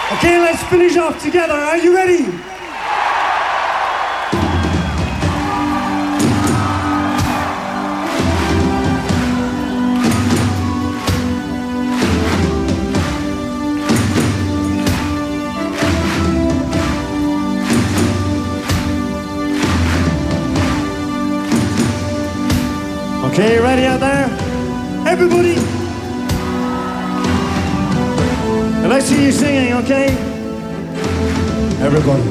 Okay, let's finish off together. Are you ready? Okay, ready out there? Everybody! And let's hear you singing, okay? Everybody.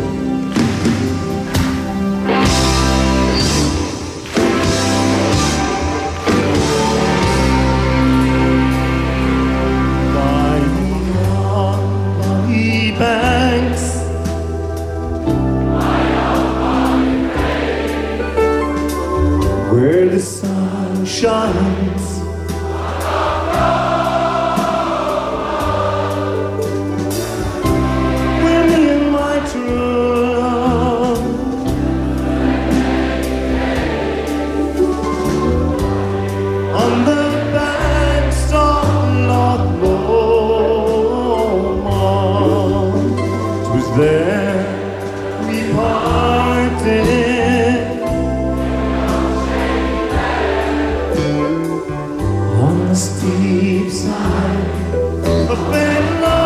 Where the sun shines, where me and my true love on the banks of Loch Lomond, 'twas there we parted. Steep side of Ben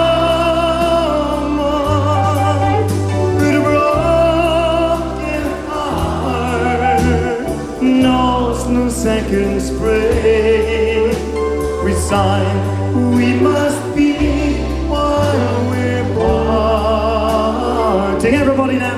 Lomond, with a broken heart knows no second spring. We sigh, we must be while we're parting. Everybody now.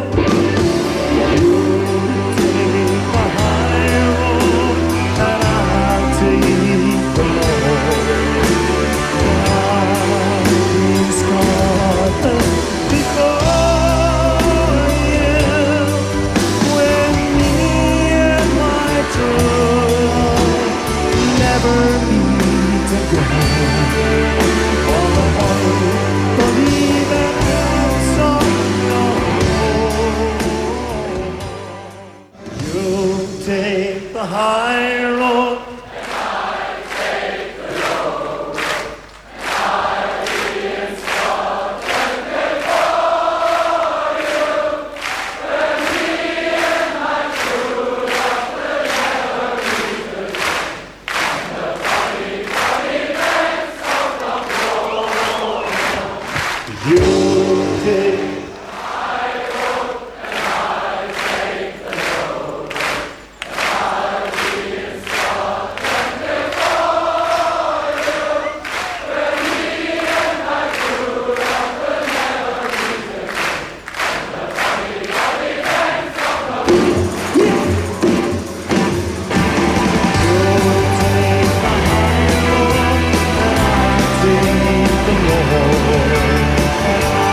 Take the high road, and I take the low, and I'll be in Scotland before you, when me and my true love will never meet again, on the funny, funny banks of Loch Lomond. You take the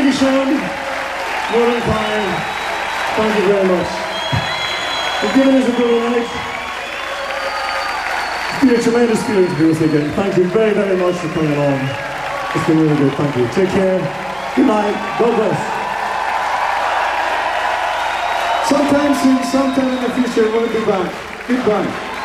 you, Sean. More than kind. Thank you very much. You've given us a brilliant night. It's been a tremendous feeling to do this again. Thank you very, very much for coming along. It's been really good. Thank you. Take care. Good night. God bless. Sometime soon, sometime in the future, we'll be back. Goodbye.